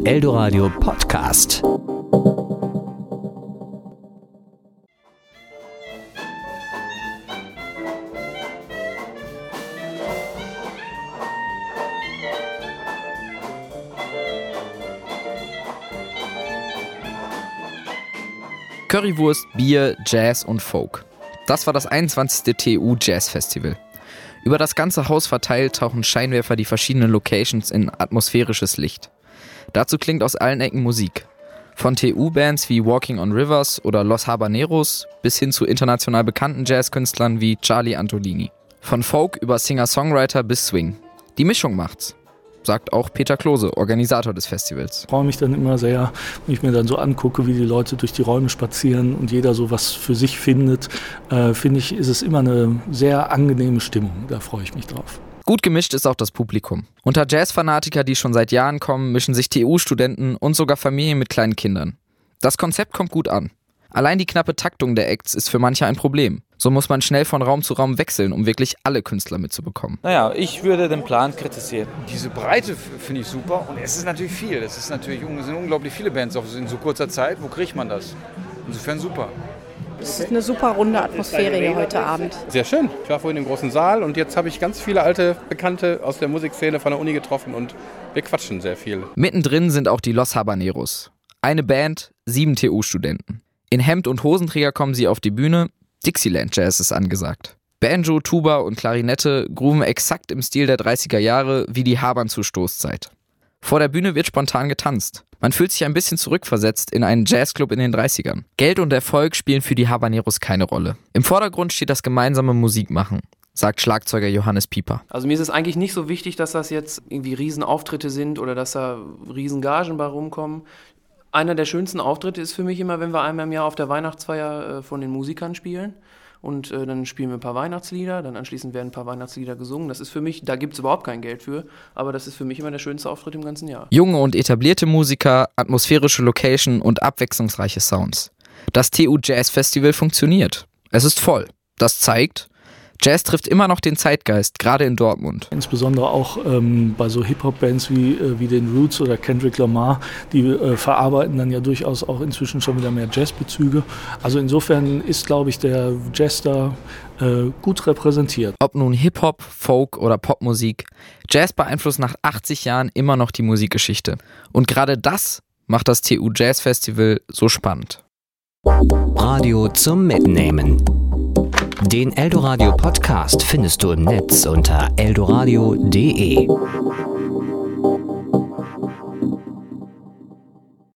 Eldoradio Podcast. Currywurst, Bier, Jazz und Folk. Das war das 21. TU Jazz Festival. Über das ganze Haus verteilt tauchen Scheinwerfer die verschiedenen Locations in atmosphärisches Licht. Dazu klingt aus allen Ecken Musik. Von TU-Bands wie Walking on Rivers oder Los Habaneros bis hin zu international bekannten Jazzkünstlern wie Charlie Antolini. Von Folk über Singer-Songwriter bis Swing. Die Mischung macht's, sagt auch Peter Klose, Organisator des Festivals. Ich freue mich dann immer sehr, wenn ich mir dann so angucke, wie die Leute durch die Räume spazieren und jeder so was für sich findet. Finde ich, ist es immer eine sehr angenehme Stimmung. Da freue ich mich drauf. Gut gemischt ist auch das Publikum. Unter Jazzfanatiker, die schon seit Jahren kommen, mischen sich TU-Studenten und sogar Familien mit kleinen Kindern. Das Konzept kommt gut an. Allein die knappe Taktung der Acts ist für manche ein Problem. So muss man schnell von Raum zu Raum wechseln, um wirklich alle Künstler mitzubekommen. Naja, ich würde den Plan kritisieren. Diese Breite finde ich super und es ist natürlich viel. Es sind unglaublich viele Bands in so kurzer Zeit. Wo kriegt man das? Insofern super. Es ist eine super runde Atmosphäre hier heute Abend. Sehr schön. Ich war vorhin im großen Saal und jetzt habe ich ganz viele alte Bekannte aus der Musikszene von der Uni getroffen und wir quatschen sehr viel. Mittendrin sind auch die Los Habaneros. Eine Band, 7 TU-Studenten. In Hemd und Hosenträger kommen sie auf die Bühne. Dixieland Jazz ist angesagt. Banjo, Tuba und Klarinette grooven exakt im Stil der 30er Jahre wie die Habern zur Stoßzeit. Vor der Bühne wird spontan getanzt. Man fühlt sich ein bisschen zurückversetzt in einen Jazzclub in den 30ern. Geld und Erfolg spielen für die Habaneros keine Rolle. Im Vordergrund steht das gemeinsame Musikmachen, sagt Schlagzeuger Johannes Pieper. Also mir ist es eigentlich nicht so wichtig, dass das jetzt irgendwie Riesenauftritte sind oder dass da Riesengagen bei rumkommen. Einer der schönsten Auftritte ist für mich immer, wenn wir einmal im Jahr auf der Weihnachtsfeier von den Musikern spielen. Und dann spielen wir ein paar Weihnachtslieder, dann anschließend werden ein paar Weihnachtslieder gesungen. Das ist für mich, da gibt es überhaupt kein Geld für, aber das ist für mich immer der schönste Auftritt im ganzen Jahr. Junge und etablierte Musiker, atmosphärische Location und abwechslungsreiche Sounds. Das TU Jazz Festival funktioniert. Es ist voll. Das zeigt, Jazz trifft immer noch den Zeitgeist, gerade in Dortmund. Insbesondere auch bei so Hip-Hop-Bands wie den Roots oder Kendrick Lamar, die verarbeiten dann ja durchaus auch inzwischen schon wieder mehr Jazzbezüge. Also insofern ist, glaube ich, der Jazz da gut repräsentiert. Ob nun Hip-Hop, Folk oder Popmusik, Jazz beeinflusst nach 80 Jahren immer noch die Musikgeschichte. Und gerade das macht das TU Jazz Festival so spannend. Radio zum Mitnehmen. Den Eldoradio Podcast findest du im Netz unter eldoradio.de.